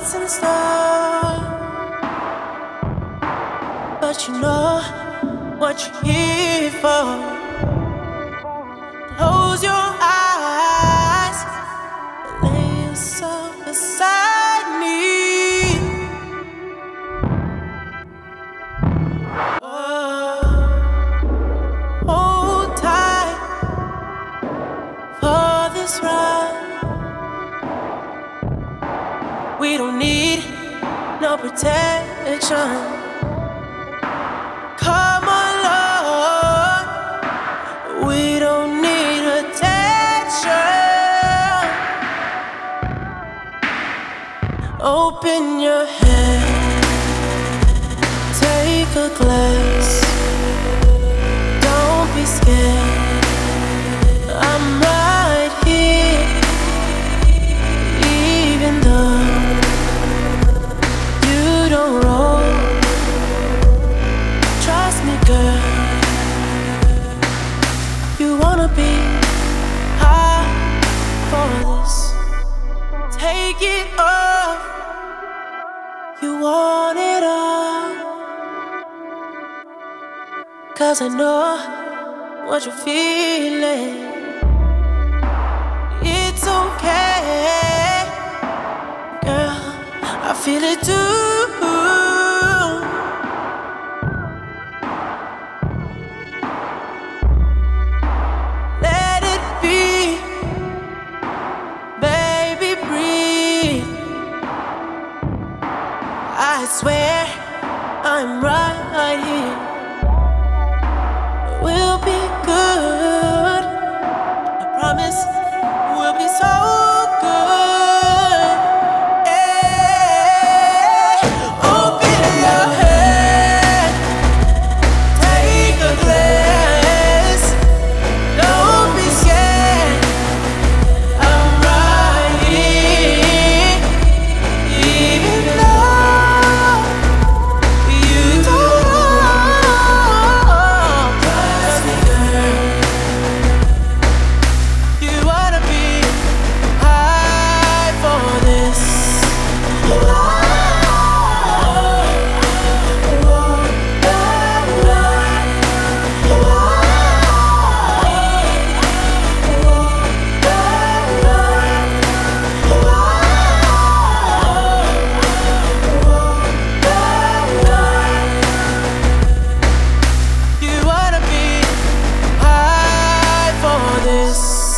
what's in store, but you know what you're here for. Close your eyes, lay yourself beside me. Hold tight for this ride. We don't need no protection. Come along, we don't need attention. Open your head, take a glass. Don't be scared, I'm right here. Even though you don't roll, trust me, girl. You wanna be high for this. Take it off. You want it all. 'Cause I know what you're feeling. It's okay, girl, I feel it too. Let it be, baby, breathe. I swear I'm right here. We'll be good, I promise we'll be so good. Hey, open your head, take a glass. Don't be scared, I'm right here. Even though you don't trust me, girl. You wanna be high for this. You wanna be high for this.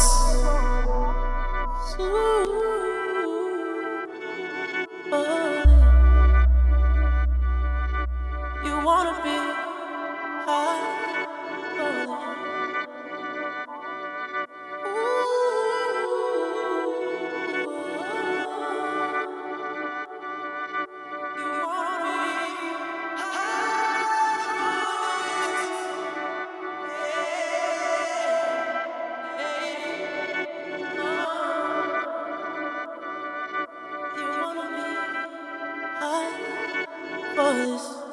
You wanna be high for this.